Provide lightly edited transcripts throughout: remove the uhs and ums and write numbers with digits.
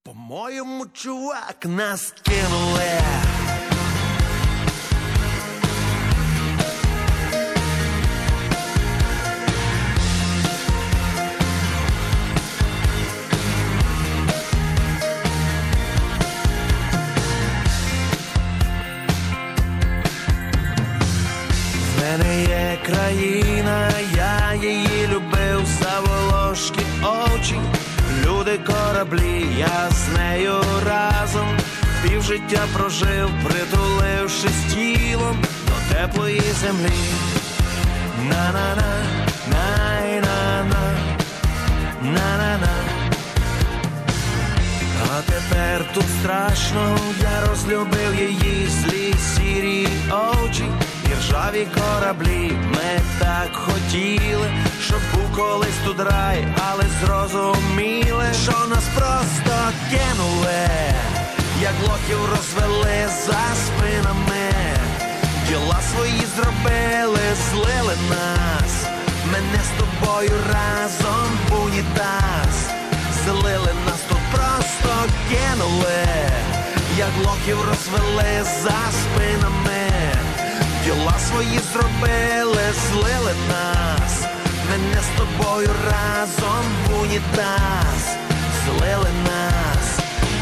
По-моєму, чувак, нас кинули. В мене є країна, я її любив, заволошки очі, люди, кораблі, я з нею разом півжиття прожив, притулившись тілом до теплої землі. На-на-на, най-на-на, на-на-на. А тепер тут страшно, я розлюбив її злі сірі очі і ржаві кораблі. Ми так хотіли, щоб був колись тут рай, але зрозуміли, що нас просто кинули, як лохів розвели за спинами. Діла свої зробили, злили нас, мене з тобою разом в унітаз. Злили нас, тут просто кинули, як лохів розвели за спинами. Діла свої зробили, злили нас, мене з тобою разом в унітаз. Злили нас.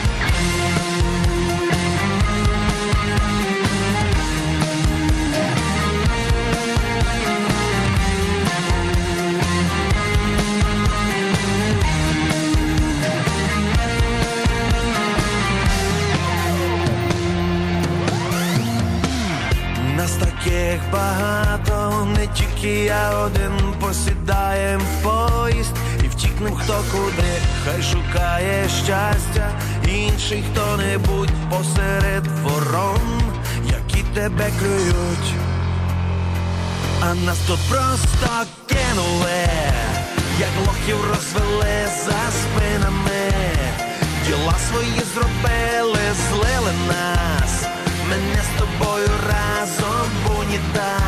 Нас таких багато, не тільки я один. Посідаєм в поїзд і втікнем хто куди. Хай шукає щастя інший хто-небудь посеред ворон, які тебе клюють. А нас тут просто кинули, як лохів розвели за спинами. Діла свої зробили, злили нас, мене з тобою разом в унітаз.